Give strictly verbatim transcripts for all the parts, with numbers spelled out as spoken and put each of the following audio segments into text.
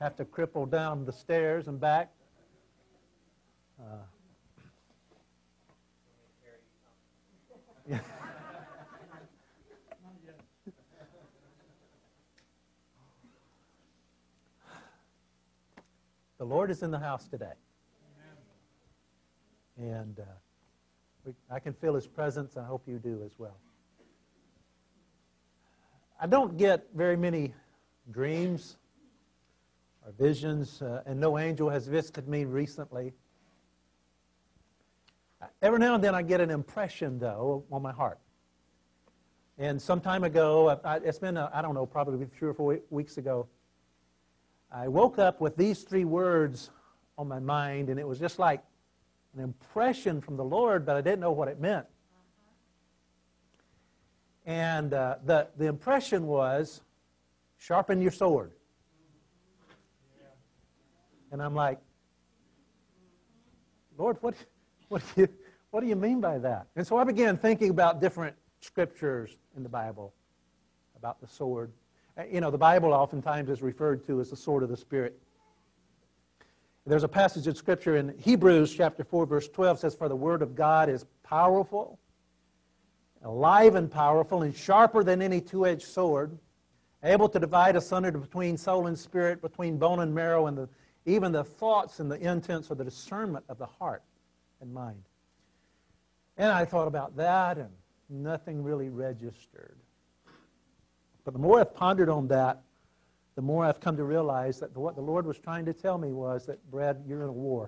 have to cripple down the stairs and back. Uh, yeah. The Lord is in the house today. And uh, we, I can feel His presence. I hope you do as well. I don't get very many dreams or visions, uh, and no angel has visited me recently. Every now and then I get an impression, though, on my heart. And some time ago, I, it's been, uh, I don't know, probably three or four weeks ago, I woke up with these three words on my mind, and it was just like an impression from the Lord, but I didn't know what it meant. And uh, the, the impression was, sharpen your sword. And I'm like, Lord, what, what, do you, what do you mean by that? And so I began thinking about different scriptures in the Bible about the sword. You know, the Bible oftentimes is referred to as the sword of the Spirit. There's a passage in Scripture in Hebrews chapter four, verse twelve, says, "For the word of God is powerful, alive and powerful, and sharper than any two-edged sword, able to divide asunder between soul and spirit, between bone and marrow, and the, even the thoughts and the intents or the discernment of the heart and mind." And I thought about that, and nothing really registered. But the more I've pondered on that, the more I've come to realize that what the Lord was trying to tell me was that, Brad, you're in a war.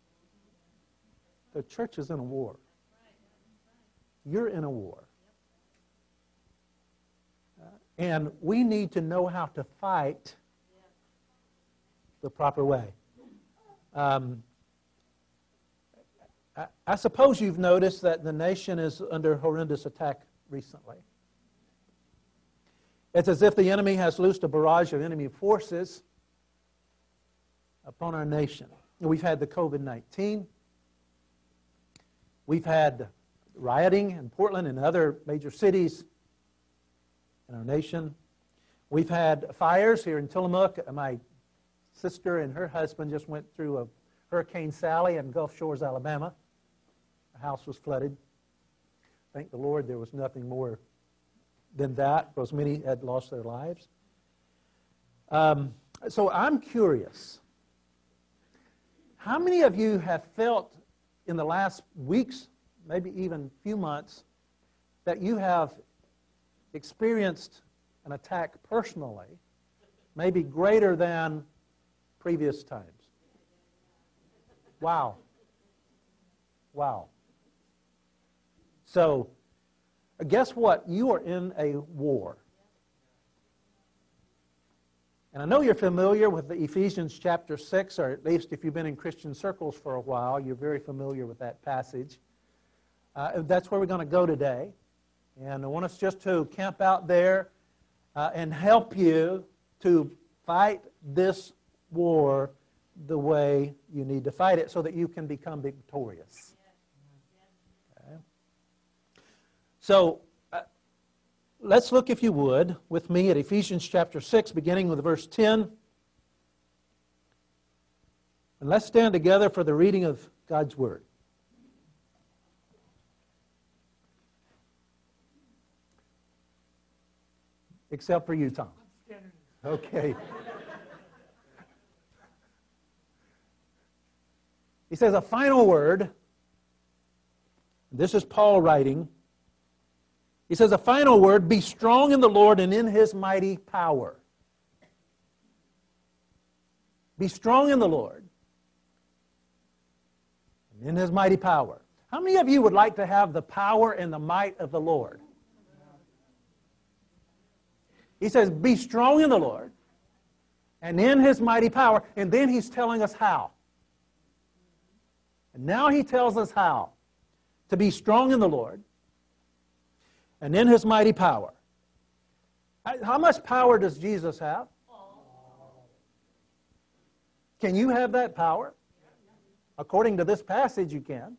The church is in a war. You're in a war. Uh, and we need to know how to fight the proper way. Um, I, I suppose you've noticed that the nation is under horrendous attack recently. It's as if the enemy has loosed a barrage of enemy forces upon our nation. We've had the COVID nineteen. We've had rioting in Portland and other major cities in our nation. We've had fires here in Tillamook. My sister and her husband just went through a Hurricane Sally in Gulf Shores, Alabama. The house was flooded. Thank the Lord there was nothing more than that, because many had lost their lives. Um, so I'm curious, how many of you have felt in the last weeks, maybe even few months, that you have experienced an attack personally, maybe greater than previous times? Wow. Wow. So, guess what? You are in a war. And I know you're familiar with the Ephesians chapter six, or at least if you've been in Christian circles for a while, you're very familiar with that passage. Uh, that's where we're going to go today. And I want us just to camp out there uh, and help you to fight this war the way you need to fight it so that you can become victorious. So, uh, let's look, if you would, with me at Ephesians chapter six, beginning with verse ten. And let's stand together for the reading of God's Word. Except for you, Tom. Okay. He says a final word. This is Paul writing. He says a final word, be strong in the Lord and in His mighty power. Be strong in the Lord and in His mighty power. How many of you would like to have the power and the might of the Lord? He says, be strong in the Lord and in His mighty power. And then He's telling us how. And now He tells us how to be strong in the Lord and in His mighty power. How much power does Jesus have? Can you have that power? According to this passage, you can.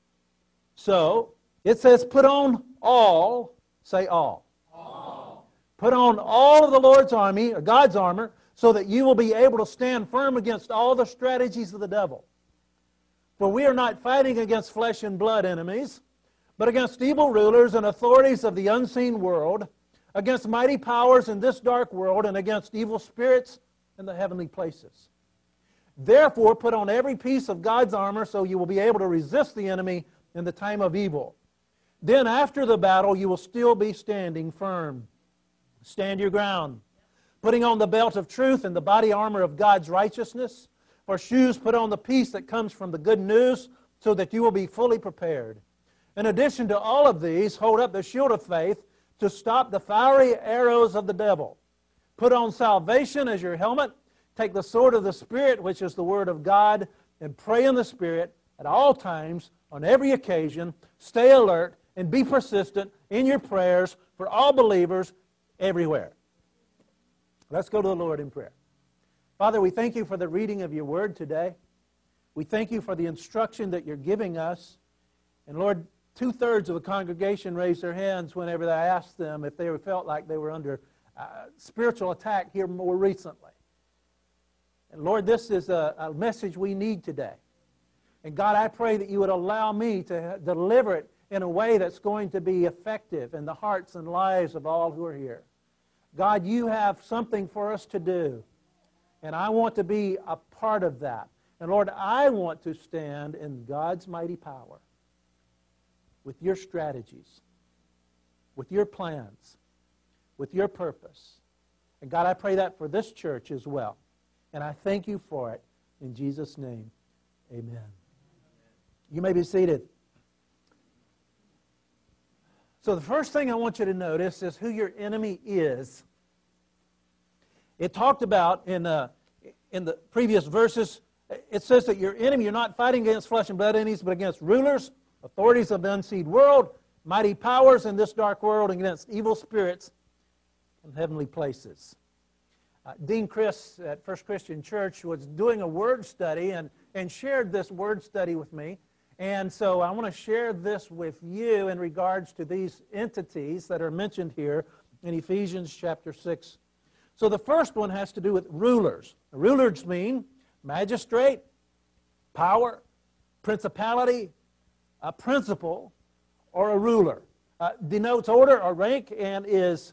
So, it says, put on all, say all. All. Put on all of the Lord's army, or God's armor, so that you will be able to stand firm against all the strategies of the devil. For we are not fighting against flesh and blood enemies, but against evil rulers and authorities of the unseen world, against mighty powers in this dark world, and against evil spirits in the heavenly places. Therefore, put on every piece of God's armor so you will be able to resist the enemy in the time of evil. Then after the battle, you will still be standing firm. Stand your ground, putting on the belt of truth and the body armor of God's righteousness. For shoes, put on the peace that comes from the good news, so that you will be fully prepared. In addition to all of these, hold up the shield of faith to stop the fiery arrows of the devil. Put on salvation as your helmet. Take the sword of the Spirit, which is the Word of God, and pray in the Spirit at all times, on every occasion. Stay alert and be persistent in your prayers for all believers everywhere. Let's go to the Lord in prayer. Father, we thank you for the reading of your word today. We thank you for the instruction that you're giving us. And Lord, two-thirds of the congregation raised their hands whenever I asked them if they felt like they were under uh, spiritual attack here more recently. And Lord, this is a, a message we need today. And God, I pray that you would allow me to deliver it in a way that's going to be effective in the hearts and lives of all who are here. God, you have something for us to do, and I want to be a part of that. And Lord, I want to stand in God's mighty power with your strategies, with your plans, with your purpose. And God, I pray that for this church as well. And I thank you for it. In Jesus' name, amen. You may be seated. So the first thing I want you to notice is who your enemy is. It talked about in, uh, in the previous verses, it says that your enemy, you're not fighting against flesh and blood enemies, but against rulers, authorities of the unseen world, mighty powers in this dark world, and against evil spirits in heavenly places. Uh, Dean Chris at First Christian Church was doing a word study and, and shared this word study with me. And so I want to share this with you in regards to these entities that are mentioned here in Ephesians chapter six. So the first one has to do with rulers. Rulers mean magistrate, power, principality, a principal, or a ruler. Uh, denotes order or rank and is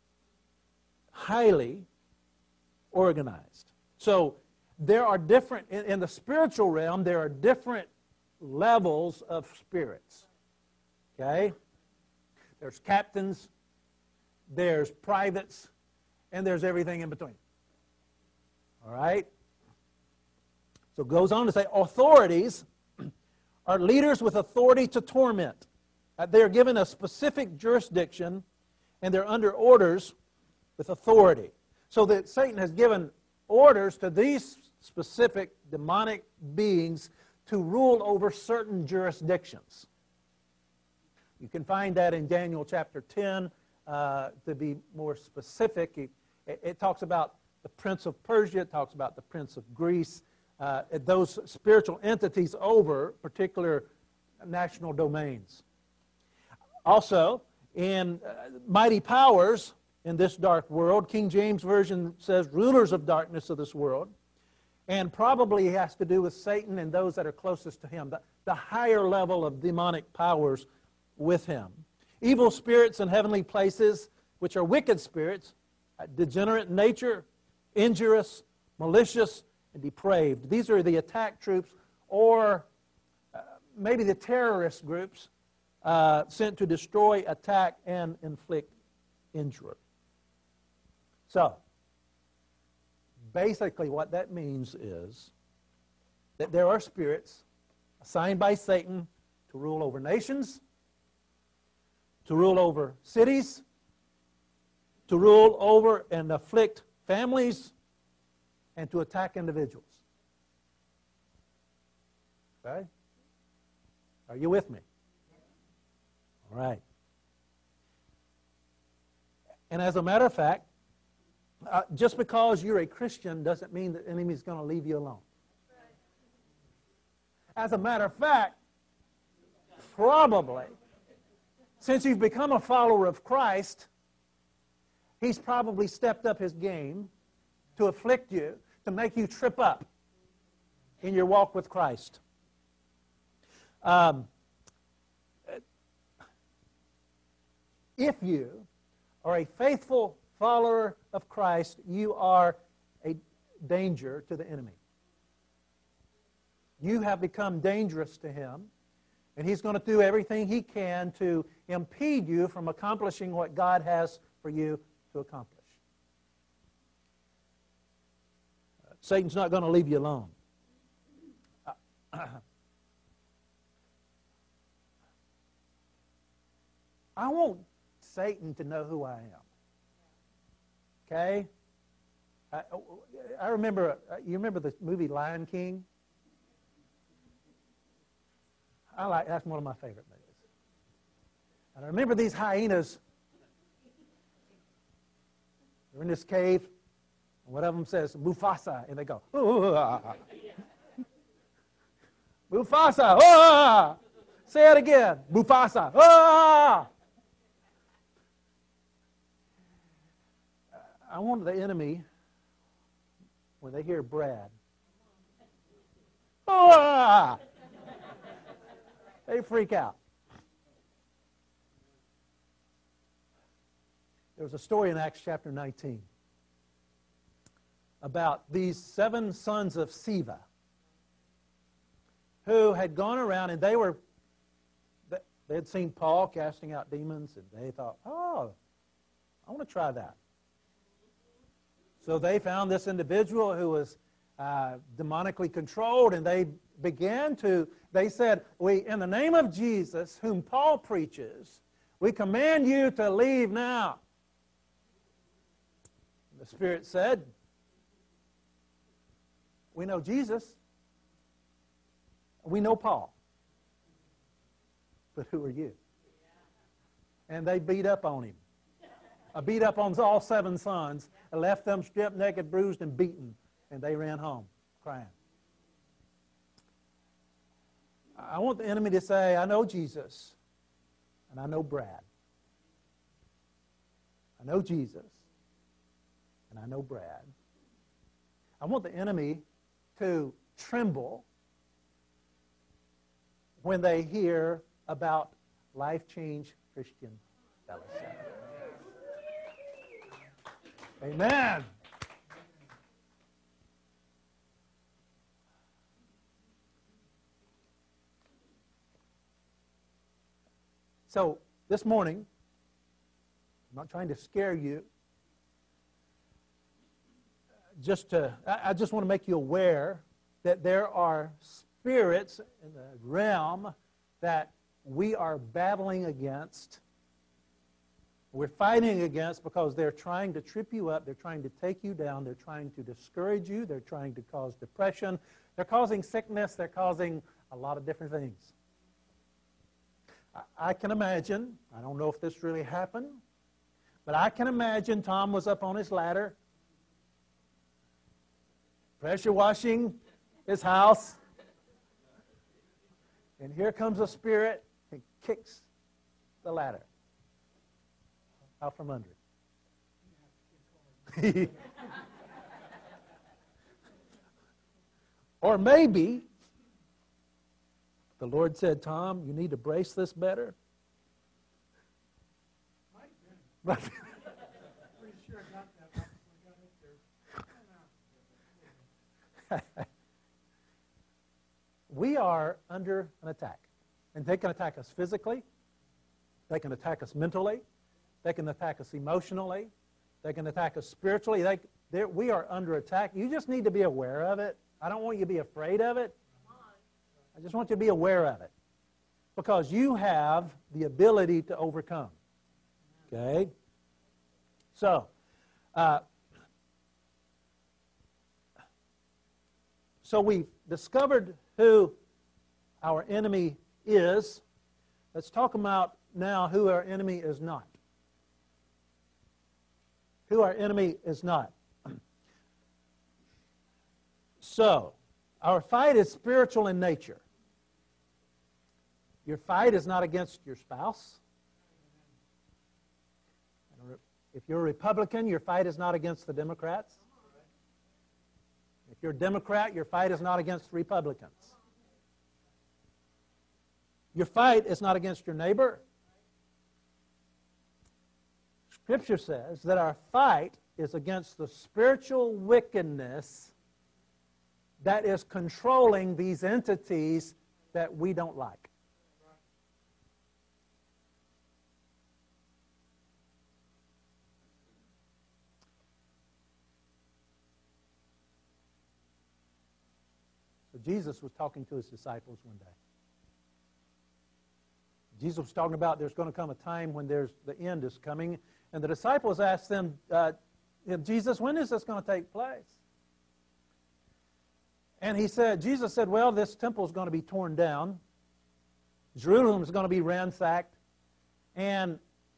highly organized. So there are different, in, in the spiritual realm, there are different levels of spirits. Okay? There's captains, there's privates, and there's everything in between. All right? So it goes on to say authorities are leaders with authority to torment. Uh, they are given a specific jurisdiction, and they're under orders with authority. So that Satan has given orders to these specific demonic beings to rule over certain jurisdictions. You can find that in Daniel chapter ten. Uh, to be more specific, it, it talks about the prince of Persia, it talks about the prince of Greece, uh, those spiritual entities over particular national domains. Also, in uh, mighty powers in this dark world, King James Version says rulers of darkness of this world, and probably has to do with Satan and those that are closest to him, the, the higher level of demonic powers with him. Evil spirits in heavenly places, which are wicked spirits, degenerate in nature, injurious, malicious, and depraved. These are the attack troops or uh, maybe the terrorist groups uh, sent to destroy, attack, and inflict injury. So, basically what that means is that there are spirits assigned by Satan to rule over nations, to rule over cities, to rule over and afflict families, and to attack individuals. Okay? Are you with me? All right. And as a matter of fact, uh, just because you're a Christian doesn't mean that the enemy is going to leave you alone. As a matter of fact, probably, since you've become a follower of Christ, he's probably stepped up his game to afflict you, to make you trip up in your walk with Christ. Um, if you are a faithful follower of Christ, you are a danger to the enemy. You have become dangerous to him, and he's going to do everything he can to impede you from accomplishing what God has for you to accomplish. Uh, Satan's not going to leave you alone. Uh, I want Satan to know who I am. Okay? I, I remember, you remember the movie Lion King? I like, that's one of my favorite movies. And I remember these hyenas. They're in this cave, and one of them says, Mufasa, and they go, ah. Mufasa, ah! Say it again, Mufasa, ah! I want the enemy, when they hear Brad, ah! They freak out. There was a story in Acts chapter nineteen about these seven sons of Sceva who had gone around, and they were they had seen Paul casting out demons, and they thought, oh, I want to try that. So they found this individual who was uh, demonically controlled, and they began to, they said, we, in the name of Jesus, whom Paul preaches, we command you to leave now. The Spirit said, we know Jesus, we know Paul, but who are you? And they beat up on him. I beat up on all seven sons, and left them stripped, naked, bruised, and beaten, and they ran home crying. I want the enemy to say, I know Jesus, and I know Brad. I know Jesus, and I know Brad. I want the enemy to tremble when they hear about Life Change Christian Fellowship. Amen. So, this morning, I'm not trying to scare you. Just to, I just want to make you aware that there are spirits in the realm that we are battling against. We're fighting against because they're trying to trip you up. They're trying to take you down. They're trying to discourage you. They're trying to cause depression. They're causing sickness. They're causing a lot of different things. I can imagine, I don't know if this really happened, but I can imagine Tom was up on his ladder, pressure washing his house, and here comes a spirit and kicks the ladder out from under it. Or maybe the Lord said, Tom, you need to brace this better. But Pretty sure I got that before I got up there. we are under an attack. And they can attack us physically. They can attack us mentally. They can attack us emotionally. They can attack us spiritually. They, we are under attack. You just need to be aware of it. I don't want you to be afraid of it. I just want you to be aware of it. Because you have the ability to overcome. Okay? So, uh, so we've discovered who our enemy is. Let's talk about now who our enemy is not. Who our enemy is not. So, our fight is spiritual in nature. Your fight is not against your spouse. If you're a Republican, your fight is not against the Democrats. If you're a Democrat, your fight is not against Republicans. Your fight is not against your neighbor. Scripture says that our fight is against the spiritual wickedness that is controlling these entities that we don't like. So Jesus was talking to his disciples one day. Jesus was talking about there's going to come a time when there's the end is coming, and the disciples asked them, uh, Jesus, when is this going to take place? And he said, Jesus said, well, this temple is going to be torn down. Jerusalem is going to be ransacked. And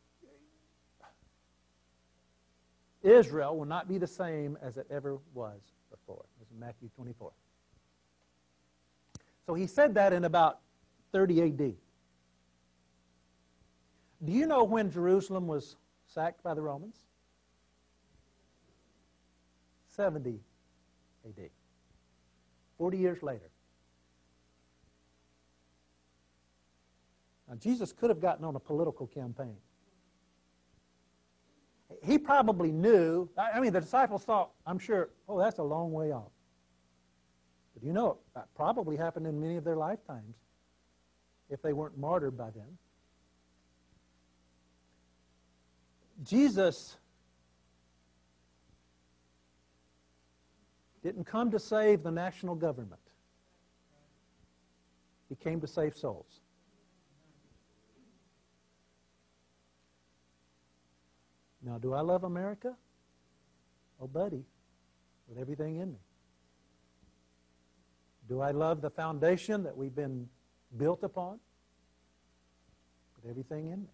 Israel will not be the same as it ever was before. This is Matthew twenty-four. So he said that in about thirty A D. Do you know when Jerusalem was sacked by the Romans? seventy A D. forty years later. Now, Jesus could have gotten on a political campaign. He probably knew, I mean, the disciples thought, I'm sure, oh, that's a long way off. But you know, that probably happened in many of their lifetimes if they weren't martyred by then. Jesus didn't come to save the national government. He came to save souls. Now, do I love America? Oh, buddy, with everything in me. Do I love the foundation that we've been built upon? With everything in me.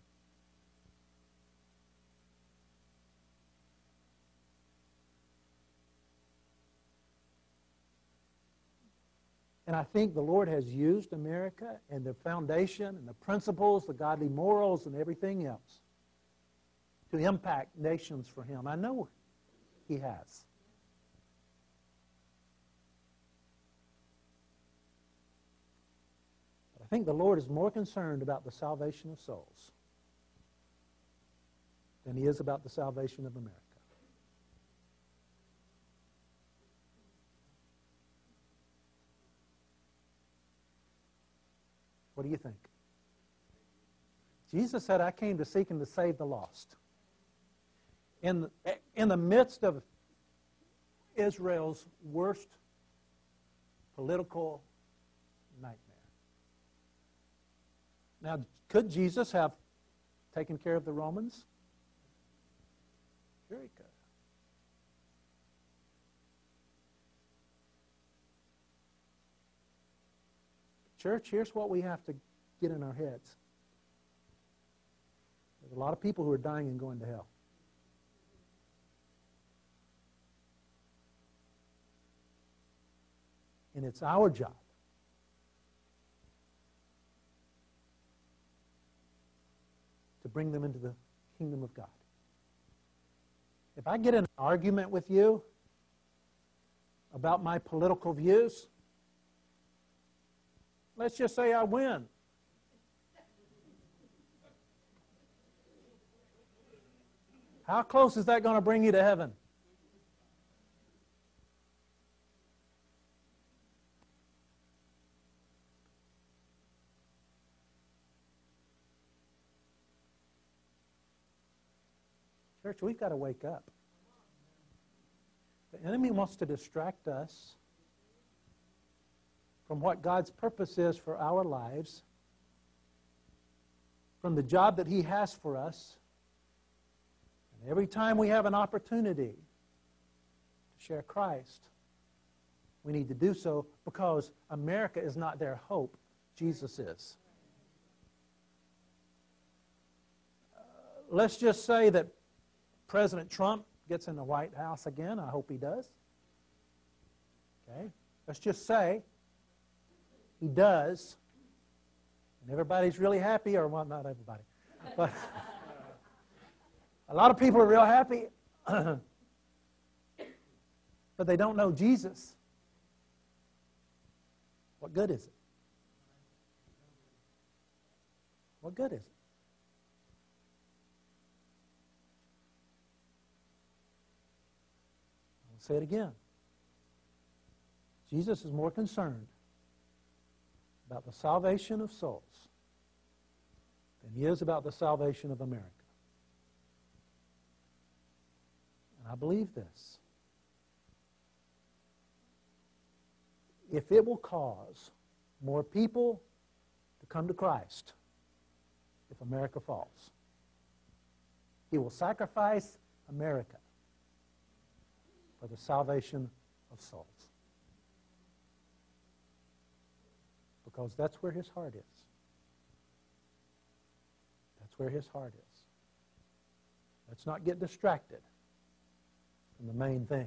And I think the Lord has used America and the foundation and the principles, the godly morals and everything else to impact nations for Him. I know He has. But I think the Lord is more concerned about the salvation of souls than He is about the salvation of America. What do you think? Jesus said, I came to seek and to save the lost. In, in the midst of Israel's worst political nightmare. Now, could Jesus have taken care of the Romans? Sure he could. Church, here's what we have to get in our heads. There's a lot of people who are dying and going to hell. And it's our job to bring them into the kingdom of God. If I get in an argument with you about my political views, let's just say I win. How close is that going to bring you to heaven? Church, we've got to wake up. The enemy wants to distract us from what God's purpose is for our lives, from the job that He has for us. And every time we have an opportunity to share Christ, we need to do so because America is not their hope. Jesus is. Uh, let's just say that President Trump gets in the White House again. I hope he does. Okay? Let's just say he does, and everybody's really happy, or well, not everybody. But A lot of people are real happy, but they don't know Jesus. What good is it? What good is it? I'll say it again. Jesus is more concerned about the salvation of souls than he is about the salvation of America. And I believe this. If it will cause more people to come to Christ if America falls, he will sacrifice America for the salvation of souls. Because that's where his heart is. That's where his heart is. Let's not get distracted from the main thing.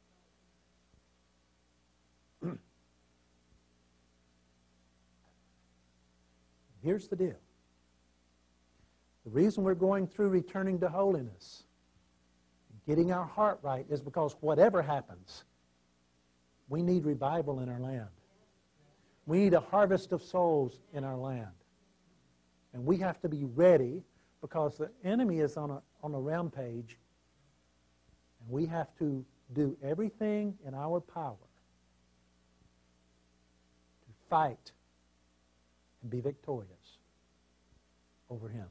Here's the deal. The reason we're going through returning to holiness, getting our heart right, is because whatever happens, we need revival in our land. We need a harvest of souls in our land. And we have to be ready because the enemy is on a, on a rampage. And we have to do everything in our power to fight and be victorious over him.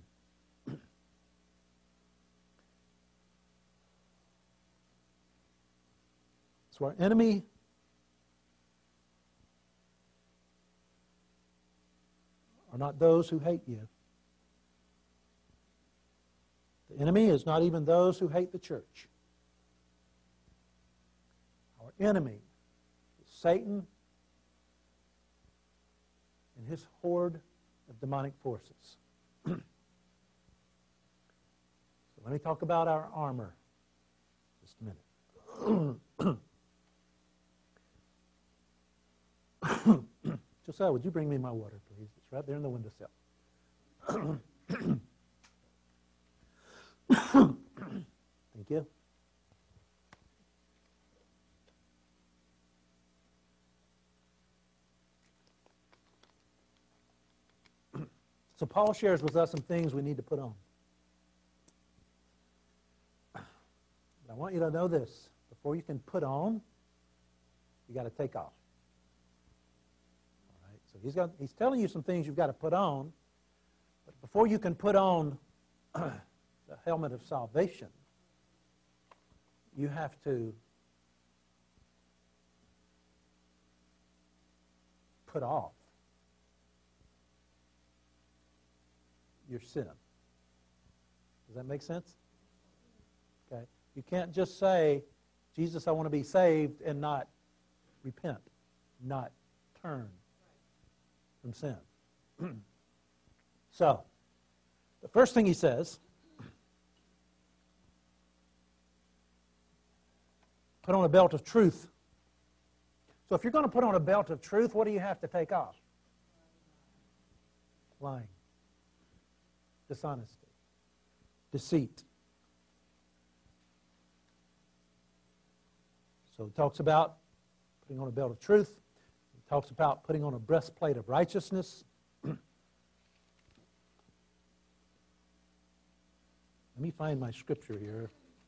So our enemy are not those who hate you. The enemy is not even those who hate the church. Our enemy is Satan and his horde of demonic forces. So let me talk about our armor just a minute. Josiah, would you bring me my water, please? It's right there in the windowsill. Thank you. So Paul shares with us some things we need to put on. But I want you to know this. Before you can put on, you got to take off. All right? So he's got, he's telling you some things you've got to put on. But before you can put on the helmet of salvation, you have to put off your sin. Does that make sense? Okay. You can't just say, Jesus, I want to be saved, and not repent, not turn from sin. So, the first thing he says, put on a belt of truth. So if you're going to put on a belt of truth, what do you have to take off? Lying. Dishonesty. Deceit. So it talks about putting on a belt of truth. It talks about putting on a breastplate of righteousness. Let me find my scripture here.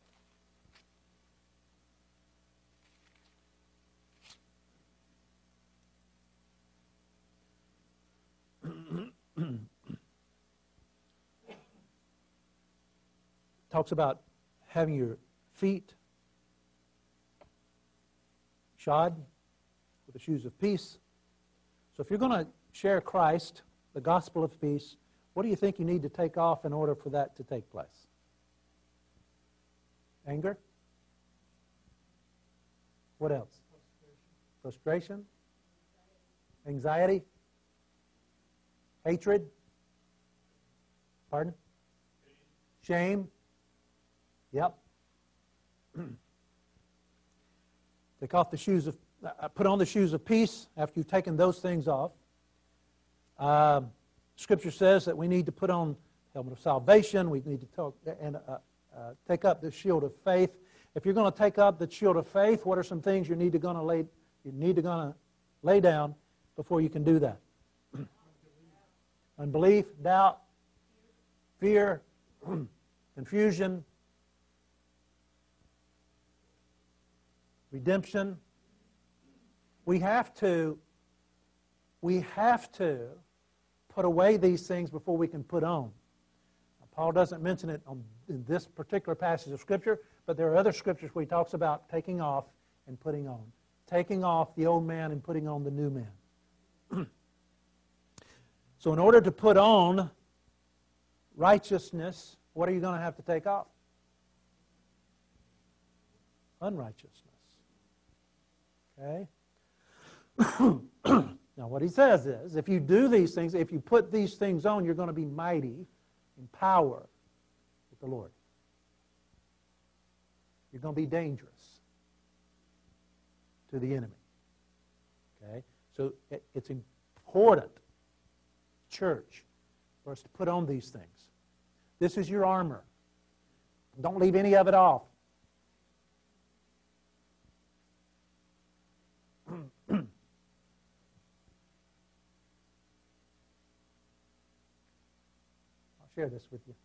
Talks about having your feet shod with the shoes of peace. So if you're going to share Christ, the gospel of peace, what do you think you need to take off in order for that to take place? Anger? What else? Frustration? Anxiety? Hatred? Pardon? Shame? Yep. Take off the shoes of, uh, put on the shoes of peace after you've taken those things off. Uh, Scripture says that we need to put on the helmet of salvation. We need to talk and uh, uh, take up the shield of faith. If you're going to take up the shield of faith, what are some things you need to going to lay you need to going to lay down before you can do that? Unbelief, doubt, fear, confusion, redemption. We have to we have to put away these things before we can put on. Now, Paul doesn't mention it on, in this particular passage of Scripture, but there are other scriptures where he talks about taking off and putting on. Taking off the old man and putting on the new man. So in order to put on righteousness, what are you going to have to take off? Unrighteousness. Okay? Now what he says is, if you do these things, if you put these things on, you're going to be mighty in power with the Lord. You're going to be dangerous to the enemy. Okay? So it, it's important, church, for us to put on these things. This is your armor. Don't leave any of it off. I'll share this with you.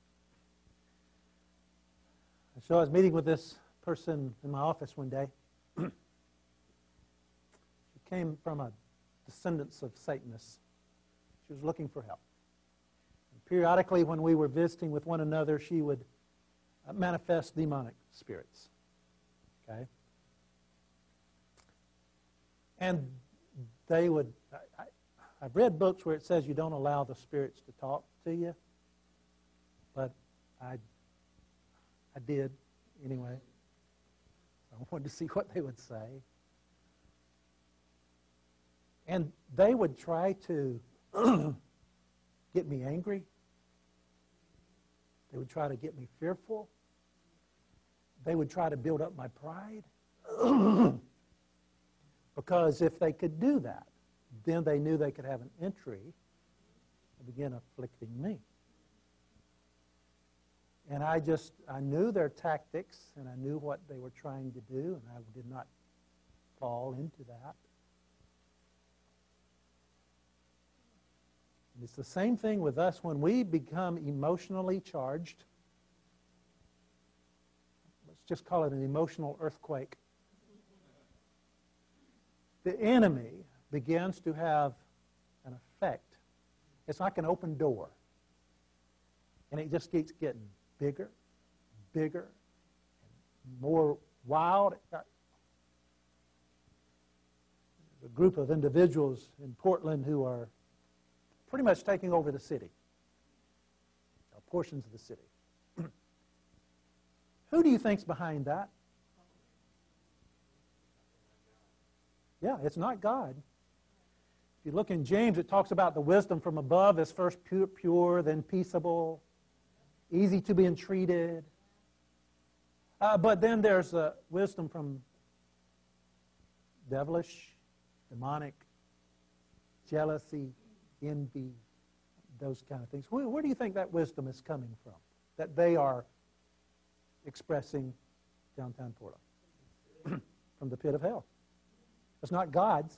So I was meeting with this person in my office one day. She came from a descendants of Satanists. She was looking for help. And periodically, when we were visiting with one another, she would uh, manifest demonic spirits. Okay? And they would, I, I, I've read books where it says you don't allow the spirits to talk to you, but I, I did anyway. I wanted to see what they would say. And they would try to get me angry. They would try to get me fearful. They would try to build up my pride. Because if they could do that, then they knew they could have an entry and begin afflicting me. And I just, I knew their tactics, and I knew what they were trying to do, and I did not fall into that. And it's the same thing with us when we become emotionally charged. Let's just call it an emotional earthquake. The enemy begins to have an effect. It's like an open door. And it just keeps getting bigger, bigger, more wild. There's a group of individuals in Portland who are pretty much taking over the city, or portions of the city. Who do you think's behind that? Yeah, it's not God. If you look in James, it talks about the wisdom from above is first pure, pure then peaceable, easy to be entreated. Uh, but then there's uh, wisdom from devilish, demonic, jealousy, envy, those kind of things. Where, where do you think that wisdom is coming from? That they are expressing downtown Portland? From the pit of hell. It's not God's.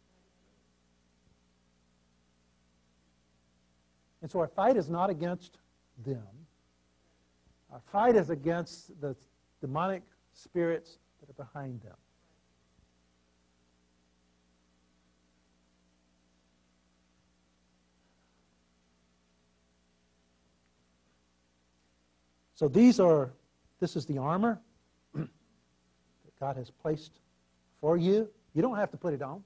And so our fight is not against them. Our fight is against the demonic spirits that are behind them. So these are, this is the armor that God has placed for you. You don't have to put it on.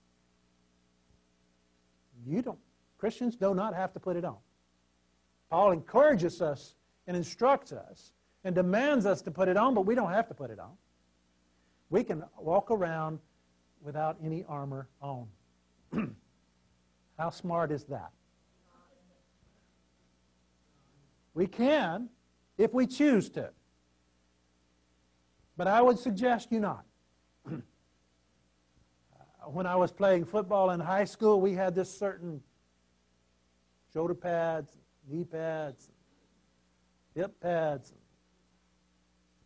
You don't. Christians do not have to put it on. Paul encourages us and instructs us and demands us to put it on, but we don't have to put it on. We can walk around without any armor on. How smart is that? We can if we choose to. But I would suggest you not. When I was playing football in high school, we had this certain shoulder pads, knee pads, hip pads,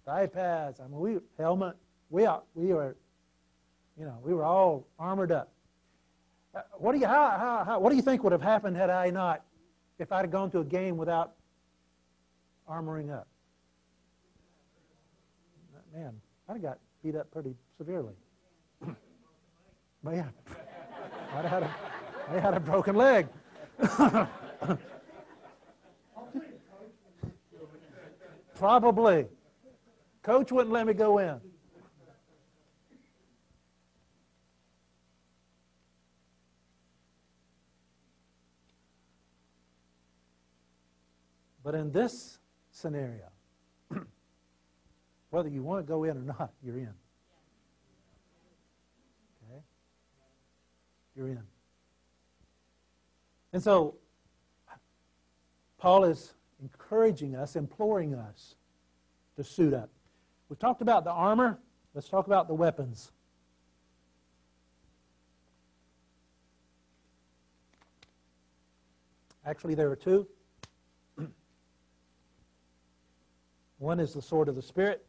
thigh pads. I mean, we helmet. We are, we were, you know, we were all armored up. Uh, what do you how, how, how what do you think would have happened had I not, if I'd have gone to a game without armoring up? Man, I'd have got beat up pretty severely. Man, I'd have had a, I'd have had a broken leg. Probably. Coach wouldn't let me go in. But in this scenario, whether you want to go in or not, you're in. Okay? You're in. And so, Paul is encouraging us, imploring us to suit up. We've talked about the armor. Let's talk about the weapons. Actually, there are two. One is the sword of the Spirit.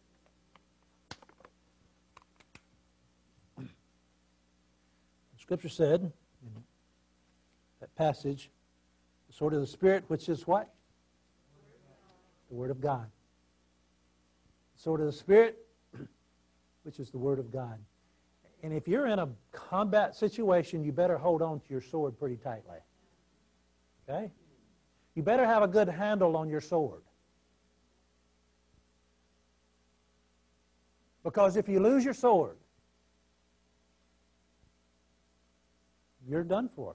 The Scripture said in that passage, the sword of the Spirit, which is what? The Word of God. The sword of the Spirit, which is the Word of God. And if you're in a combat situation, you better hold on to your sword pretty tightly. Okay? You better have a good handle on your sword. Because if you lose your sword, you're done for.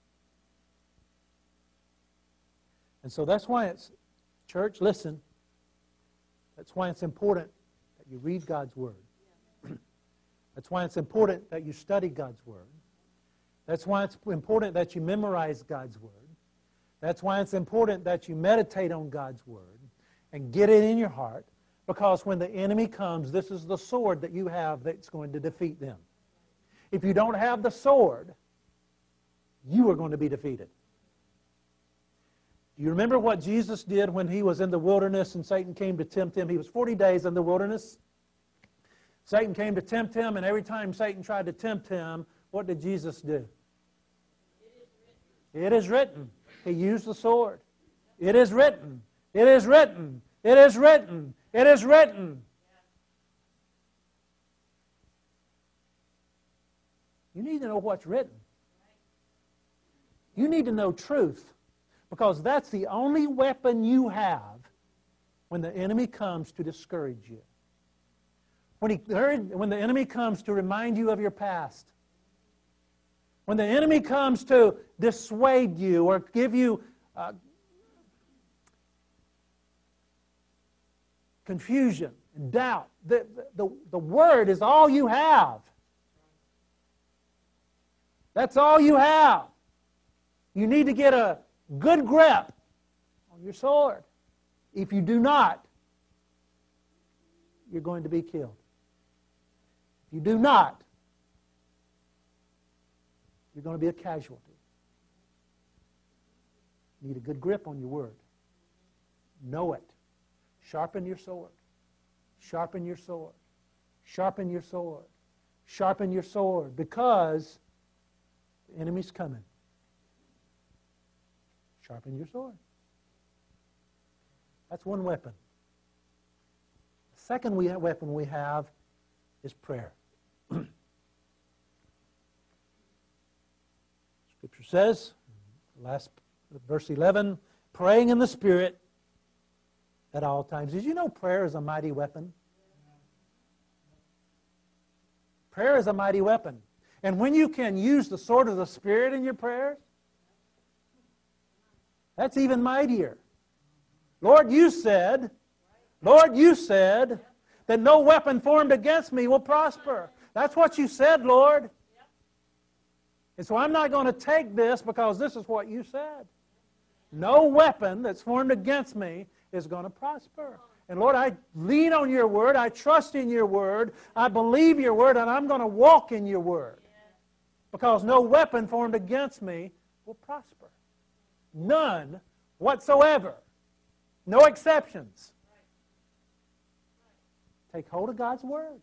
And so that's why it's, church, listen, that's why it's important that you read God's Word. That's why it's important that you study God's Word. That's why it's important that you memorize God's Word. That's why it's important that you meditate on God's Word and get it in your heart. Because when the enemy comes, this is the sword that you have that's going to defeat them. If you don't have the sword, you are going to be defeated. Do you remember what Jesus did when He was in the wilderness and Satan came to tempt Him? He was forty days in the wilderness. Satan came to tempt Him, and every time Satan tried to tempt Him, what did Jesus do? It is written. He used the sword. It is written. It is written. It is written. It is written. You need to know what's written. You need to know truth, because that's the only weapon you have when the enemy comes to discourage you. When, he, when the enemy comes to remind you of your past. When the enemy comes to dissuade you or give you uh, confusion and doubt. The, the, the Word is all you have. That's all you have. You need to get a good grip on your sword. If you do not, you're going to be killed. If you do not, you're going to be a casualty. You need a good grip on your Word. Know it. Sharpen your sword. Sharpen your sword. Sharpen your sword. Sharpen your sword, because the enemy's coming. Sharpen your sword. That's one weapon. The second we weapon we have is prayer. Scripture says, last verse eleven, praying in the Spirit at all times. Did you know prayer is a mighty weapon? Prayer is a mighty weapon. And when you can use the sword of the Spirit in your prayers, that's even mightier. Lord, you said, Lord, you said that no weapon formed against me will prosper. That's what you said, Lord. And so I'm not going to take this because this is what you said. No weapon that's formed against me is going to prosper. And Lord, I lean on your word. I trust in your word. I believe your word, and I'm going to walk in your word. Because no weapon formed against me will prosper. None whatsoever. No exceptions. Take hold of God's Word.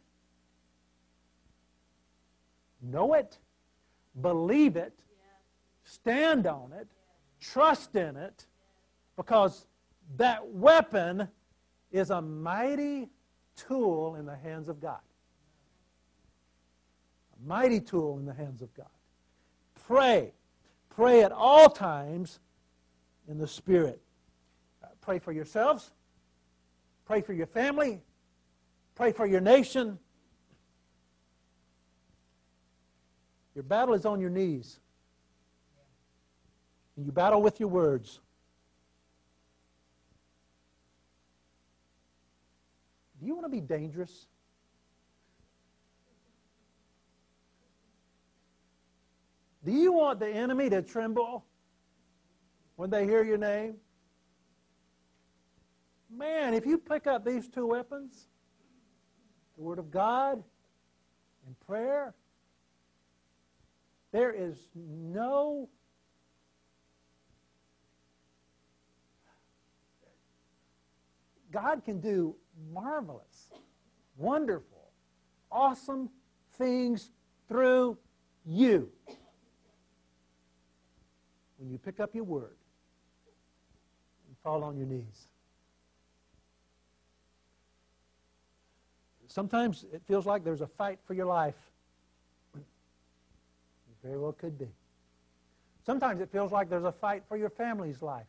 Know it. Believe it. Stand on it. Trust in it. Because that weapon is a mighty tool in the hands of God. A mighty tool in the hands of God. Pray. Pray at all times in the Spirit. Uh, pray for yourselves. Pray for your family. Pray for your nation. Your battle is on your knees. And you battle with your words. Do you want to be dangerous? Do you want the enemy to tremble when they hear your name? Man, if you pick up these two weapons, the Word of God and prayer, there is no God can do marvelous, wonderful, awesome things through you when you pick up your Word and fall on your knees. Sometimes it feels like there's a fight for your life. It very well could be. Sometimes it feels like there's a fight for your family's life.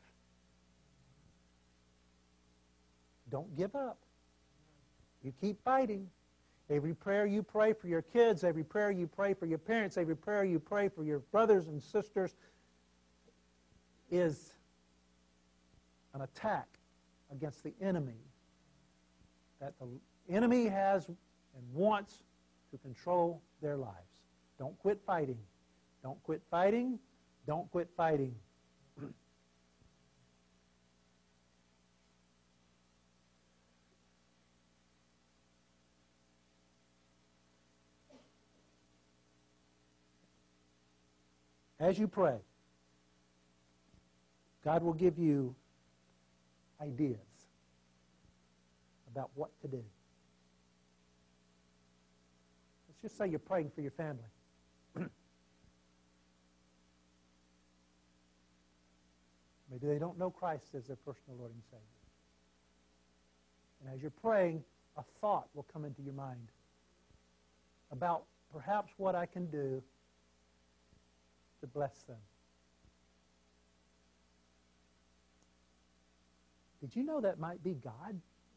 Don't give up. You keep fighting. Every prayer you pray for your kids, every prayer you pray for your parents, every prayer you pray for your brothers and sisters is an attack against the enemy that the enemy has and wants to control their lives. Don't quit fighting. Don't quit fighting. Don't quit fighting. As you pray, God will give you ideas about what to do. Let's just say you're praying for your family. Maybe they don't know Christ as their personal Lord and Savior. And as you're praying, a thought will come into your mind about perhaps what I can do to bless them. Did you know that might be God?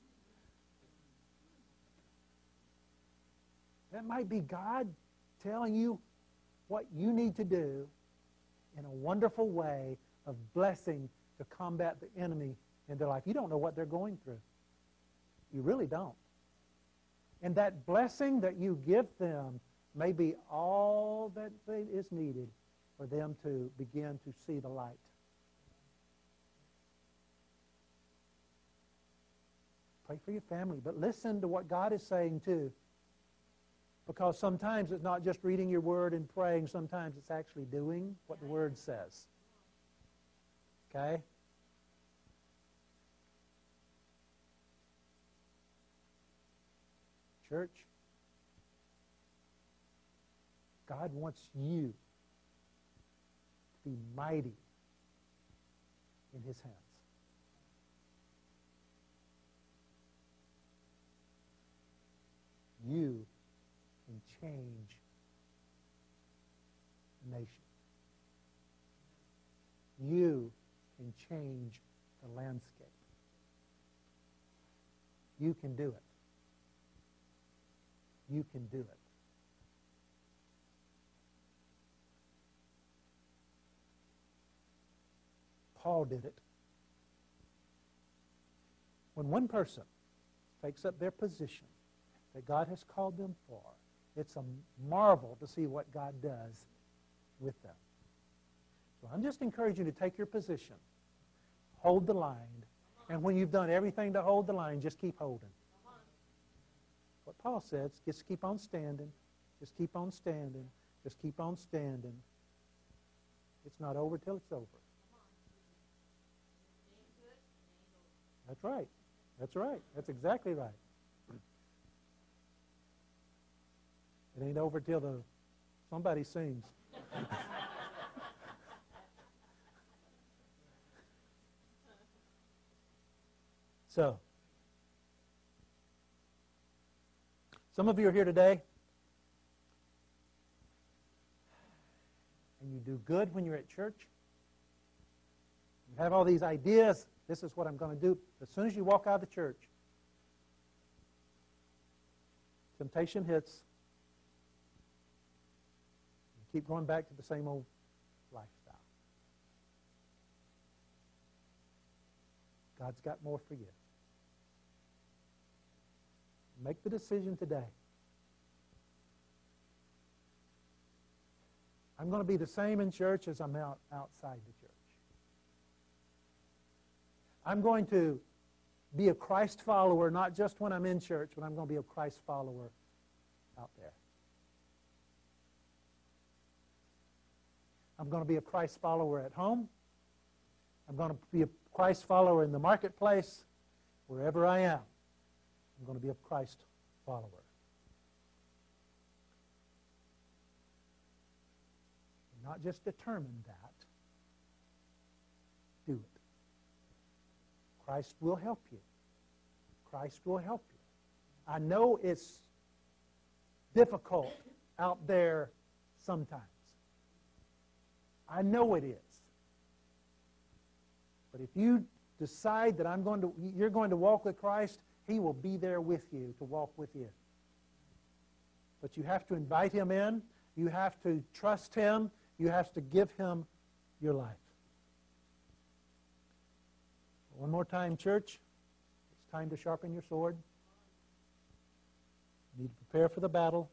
That might be God telling you what you need to do in a wonderful way of blessing to combat the enemy in their life. You don't know what they're going through. You really don't. And that blessing that you give them may be all that is needed for them to begin to see the light. Pray for your family, but listen to what God is saying too. Because sometimes it's not just reading your Word and praying, sometimes it's actually doing what the Word says. Okay? Church, God wants you to be mighty in His hands. You can change a nation. You can change the landscape. You can do it. You can do it. Paul did it. When one person takes up their position that God has called them for, it's a marvel to see what God does with them. So I'm just encouraging you to take your position, hold the line, and when you've done everything to hold the line, just keep holding. What Paul says, just keep on standing, just keep on standing, just keep on standing. It's not over till it's over. That's right. That's right. That's exactly right. It ain't over till the somebody sings. So, some of you are here today, and you do good when you're at church. You have all these ideas. This is what I'm going to do. As soon as you walk out of the church, temptation hits. You keep going back to the same old lifestyle. God's got more for you. Make the decision today. I'm going to be the same in church as I'm out outside the church. I'm going to be a Christ follower, not just when I'm in church, but I'm going to be a Christ follower out there. I'm going to be a Christ follower at home. I'm going to be a Christ follower in the marketplace. Wherever I am, I'm going to be a Christ follower. Not just determine that. Do it. Christ will help you. Christ will help you. I know it's difficult out there sometimes. I know it is. But if you decide that I'm going to, you're going to walk with Christ, He will be there with you to walk with you. But you have to invite Him in. You have to trust Him. You have to give Him your life. One more time, church. It's time to sharpen your sword. You need to prepare for the battle.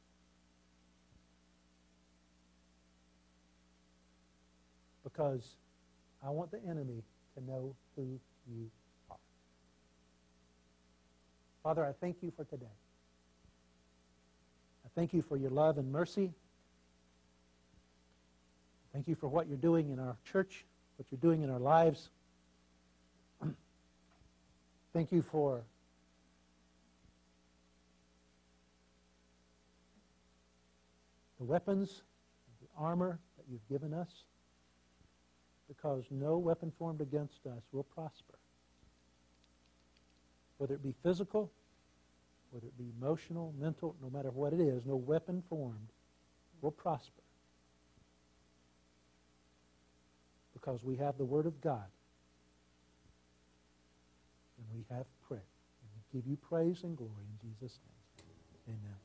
Because I want the enemy to know who you are. Father, I thank you for today. I thank you for your love and mercy. Thank you for what you're doing in our church, what you're doing in our lives. Thank you for the weapons, the armor that you've given us, because no weapon formed against us will prosper. Whether it be physical, whether it be emotional, mental, no matter what it is, no weapon formed will prosper. Because we have the Word of God. And we have prayer. And we give you praise and glory in Jesus' name. Amen.